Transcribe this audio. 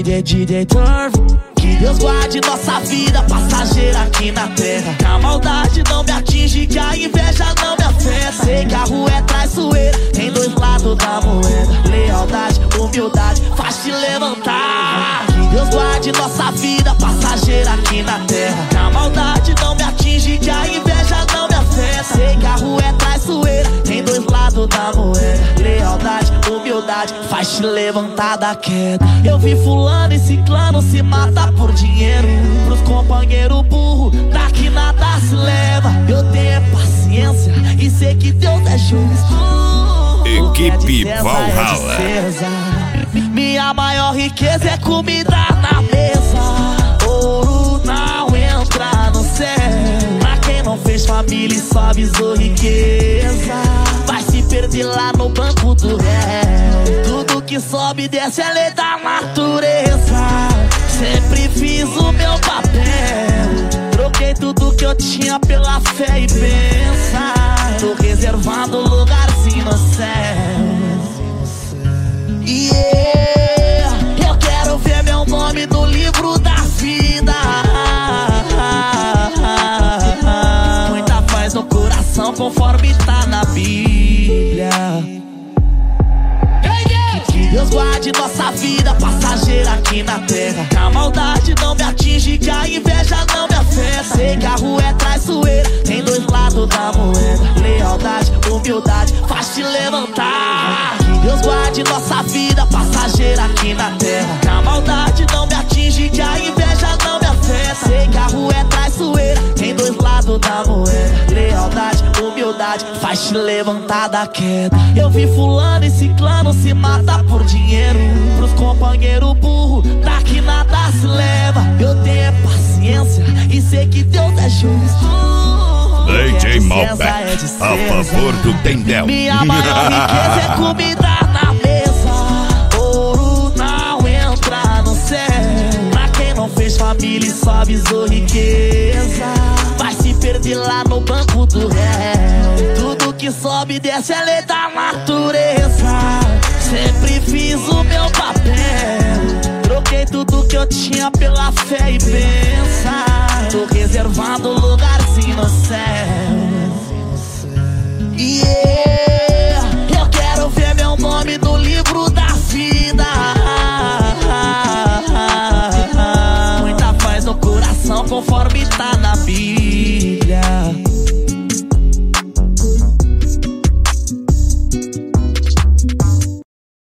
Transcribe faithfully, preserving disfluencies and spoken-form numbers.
D J, D J Turvo. Que Deus guarde nossa vida passageira aqui na terra. Que a maldade não me atinge, que a inveja não me afeta. Sei que a rua é traiçoeira, tem dois lados da moeda. Lealdade, humildade, faz te levantar. Que Deus guarde nossa vida passageira aqui na terra. Que a maldade não me atinge, que a inveja não me afeta. Sei que a rua é traiçoeira, tem dois lados da moeda. Lealdade, humildade, faz te levantar da queda. Eu vi fulano e ciclano se matar por dinheiro. Pros companheiros burro, daqui nada se leva. Eu tenho paciência e sei que Deus é justo. Equipe Valhalla. É minha maior riqueza é comida na mesa. Ouro não entra no céu. Pra quem não fez família e só visou riqueza, vai se perder lá no banco do réu. Tudo que sobe e desce é lei da natureza. Sempre fiz o meu papel. Troquei tudo que eu tinha pela fé e pensar. Tô reservando um lugarzinho no céu. Yeah, eu quero ver meu nome no livro da vida. Muita paz no coração conforme tá na Bíblia. Que Deus guarde nossa vida passageira aqui na terra. Que a maldade não me atinge, que a inveja não me afeta. Sei que a rua é traiçoeira, tem dois lados da moeda. Lealdade, humildade, faz te levantar. Que Deus guarde nossa vida passageira aqui na terra. Que a maldade não me atinge, que a inveja não me afeta. Sei que a rua é traiçoeira, tem dois lados da moeda. Lealdade, humildade, faz te levantar da queda. Eu vi fulano e ciclano se matar por dinheiro. Pros companheiros burro, daqui nada se leva. Eu tenho paciência e sei que Deus é justo. D J Malbec, é a favor do Tendel. Minha maior riqueza é comida na mesa. Ouro não entra no céu. Pra quem não fez família e só visou riqueza, vai se perder lá no banco do réu. Tudo que sobe e desce é lei da natureza. Sempre fiz o meu papel. Troquei tudo que eu tinha pela fé e pensar. Tô reservando um lugarzinho no céu. Yeah, eu quero ver meu nome no livro da vida. Muita paz no coração conforme